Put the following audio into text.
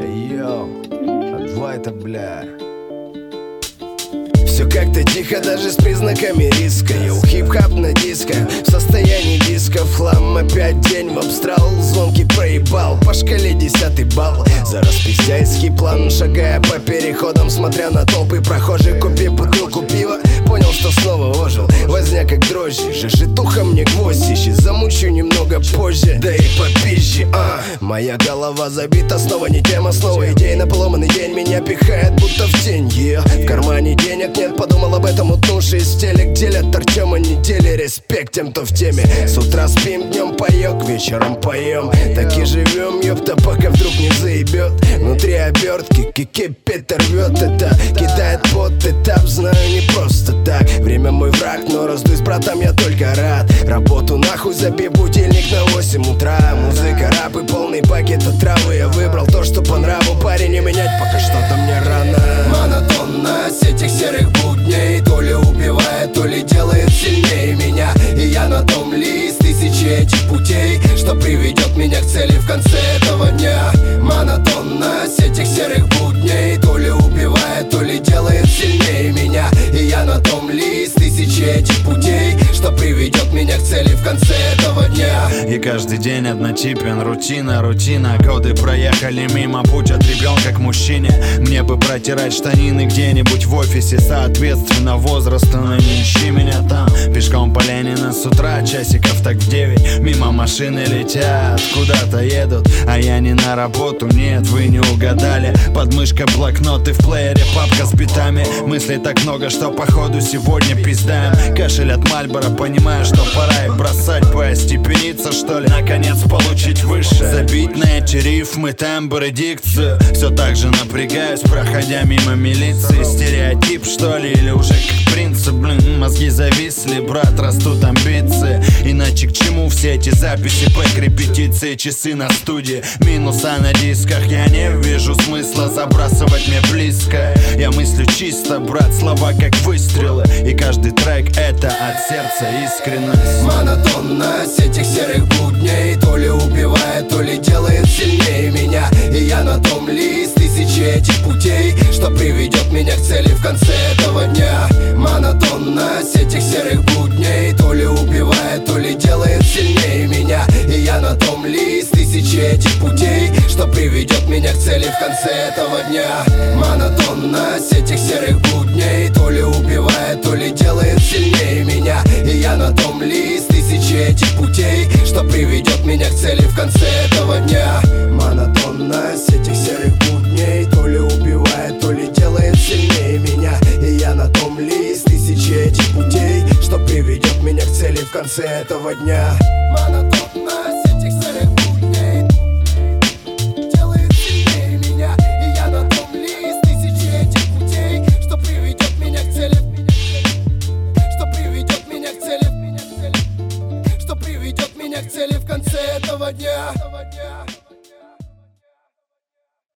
Йоу, а это, бля. Все как-то тихо, даже с признаками риска. Йоу, хип-хап на диско, в состоянии диска. Флам, опять день в абстрал, звонкий проебал. По шкале 10-й балл. За распиздяйский план, шагая по переходам, смотря на толпы прохожих. Купи бутылку пива, понял, что снова ожил. Возня как дрожжи, жижитуха мне гвоздь ищет. Замучу немного позже, да и попизже. Моя голова забита, снова не тема, снова идея на поломанный день. Меня пихает, будто в тень, в кармане денег нет, подумал об этом, утнувшись в телек. Делят Артема недели, респект тем, кто в теме. С утра спим, днем паёк, вечером поем. Так и живем, ёпта, пока вдруг не заебет. Внутри обертки, кипит, рвет это. Кидает под этап, знаю, не просто так. Время мой враг, но раздуй с братом, я только рад. Работу нахуй, забей будильник на 8 утра. Музыка, рэп и полный пакет от травы. Я выбрал то, что по нраву, парень, не менять пока что-то мне рано. Монотонность этих серых будней то ли убивает, то ли делает сильнее меня. И я на том ли из тысячи этих путей, что приведет меня к цели в конце этого дня. Монотонность этих серых будней то ли убивает, то ли делает сильнее меня. И я на том ли из тысячи этих путей, что приведет меня к цели в конце этого дня. И каждый день однотипен, рутина. Годы проехали мимо, путь от ребенка к мужчине. Мне бы протирать штанины где-нибудь в офисе, соответственно возрасту, но не ищи меня там. Пешком по Ленина с утра, часиков так в 9. Мимо машины летят, куда-то едут, а я не на работу, нет, вы не угадали. Под мышкой блокноты, в плеере папка с битами. Мыслей так много, что походу сегодня пиздаем. Кашель от Мальбора, понимаю, что пора их бросать. Поостепениться, что ли, наконец получить выше. Забить на эти рифмы, тембры, дикцию. Все так же напрягаюсь, проходя мимо милиции. Стереотип, что ли, или уже как принцип. Мозги зависли, брат, растут амбиции. Иначе к чему все эти записи, пэк, репетиции, часы на студии, минуса на дисках. Я не вижу смысла забрасывать мне близко. Я мыслю чисто, брат, слова как выстрелы. И каждый трек это от сердца искренность. Монотонность этих серых будней то ли убивает, то ли делает сильнее меня. И я на том ли из тысячи этих путей, что приведет меня к цели в конце этого дня. Монотонность этих серых будней то ли убивает, то ли делает сильнее меня. И я на том ли из тысячи этих путей, что приведет меня к цели в конце этого дня. Монотонность этих серых будней то ли убивает, то ли делает сильнее меня. И я на том ли из тысячи этих путей, что приведет меня к цели в конце этого дня. Монотонность этих серых будней то ли убивает, то ли делает сильнее меня. И я на том ли из тысячи этих путей, что приведет меня к цели в конце этого дня. Монотонность этих серых будней делает сильнее меня. И я на том ли из тысячи этих путей, что приведет меня к цели, что приведет меня к цели, что приведет меня к цели в конце этого дня.